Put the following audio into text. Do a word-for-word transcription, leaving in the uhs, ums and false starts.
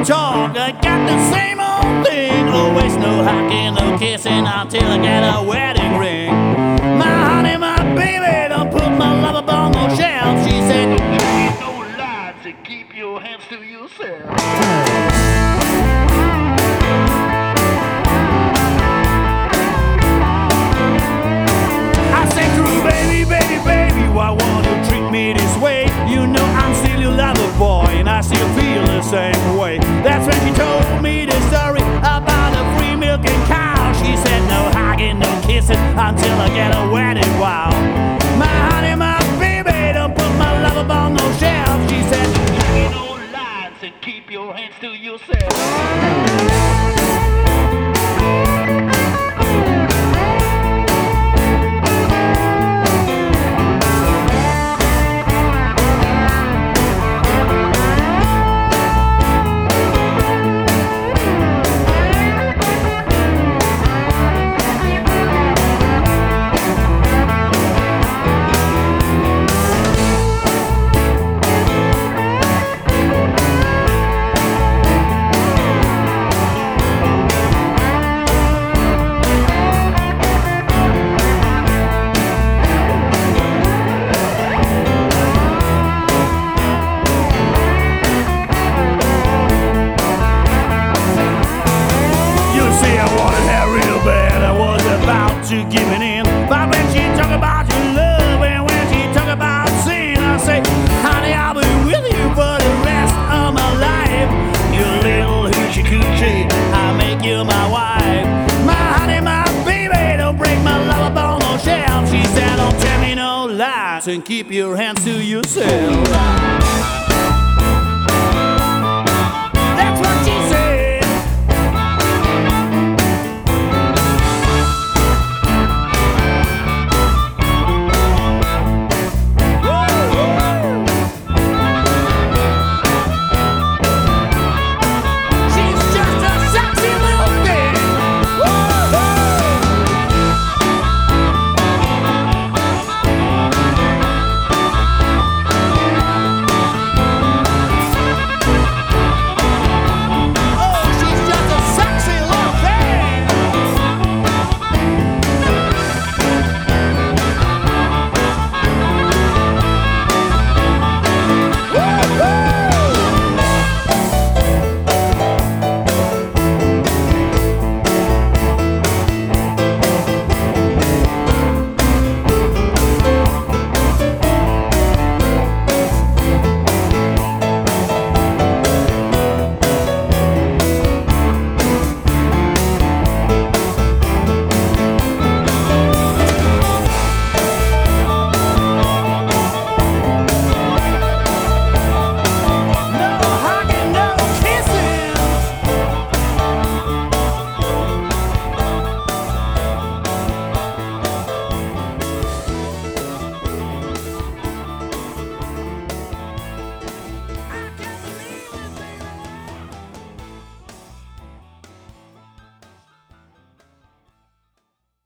talk. I got the same old thing. Always no hugging, no kissing until I get a wedding ring. My honey, my baby, don't put my love up on no shelf. She said, ain't no lies to keep your hands to yourself. I said, "True, baby, baby, baby, why won't you treat me this way? You know I'm still your lover boy, and I still feel the same way." That's when she told me the story about the free milking cow. She said, "No hugging, no kissing until I get a wedding vow." My honey, my baby, don't put my love up on no shelf. She said, Ain't no lies to keep your hands to yourself. to giving in. But when she talk about your love and when she talk about sin, I say, honey, I'll be with you for the rest of my life. You little hoochie coochie, I'll make you my wife. My honey, my baby, don't break my love up on no shelf. She said, don't tell me no lies and keep your hands to yourself.